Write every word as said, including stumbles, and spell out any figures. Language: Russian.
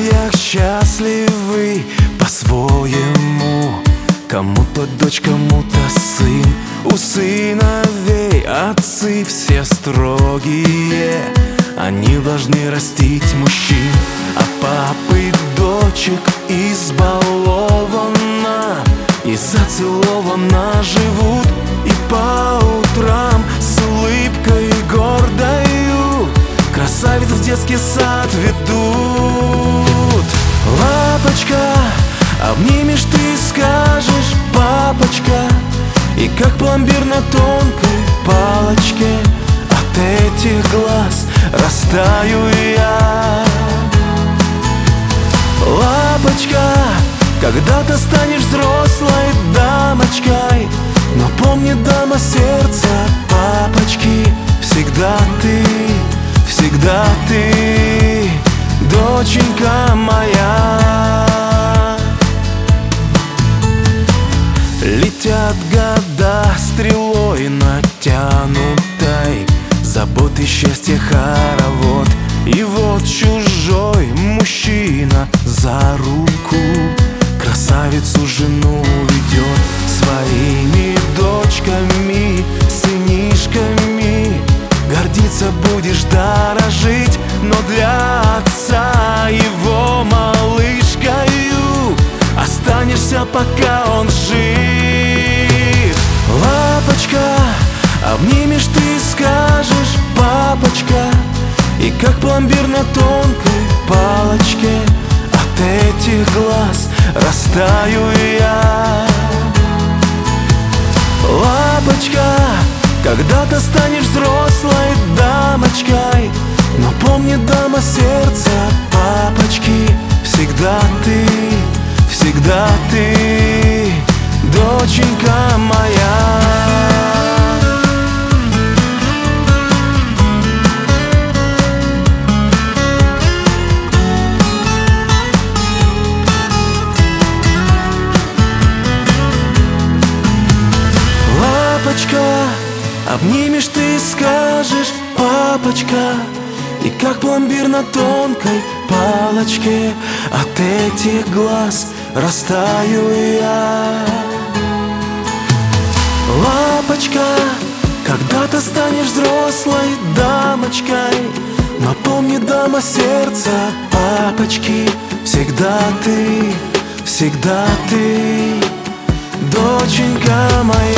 семьях счастливы по-своему. Кому-то дочь, кому-то сын. У сыновей отцы все строгие, они должны растить мужчин. А папы дочек избалована и зацелована живут. И по утрам с улыбкой гордою красавиц в детский сад ведут. Лапочка, обнимешь ты и скажешь: папочка. И как пломбир на тонкой палочке от этих глаз растаю я. Лапочка, когда-то станешь взрослой дамочкой, но помни, дама сердца папочки, всегда ты, всегда ты, доченька моя. Летят года стрелой натянутой, заботы, счастье, хоровод. И вот чужой мужчина за руку красавицу жену ведет. Своими дочками, сынишками гордиться будешь, дорожить, но для отца его малышкою останешься, пока он жив. Лапочка, обнимешь ты и скажешь: папочка. И как пломбир на тонкой палочке от этих глаз растаю я. Лапочка, когда-то станешь взрослой дамочкой, но помни, дама сердца папочки, всегда ты, всегда ты, доченька моя. Лапочка, обнимешь ты и скажешь: папочка. И как пломбир на тонкой палочке от этих глаз растаю я. Лапочка, когда-то станешь взрослой дамочкой, но помни, дама сердца папочки, всегда ты, всегда ты, доченька моя.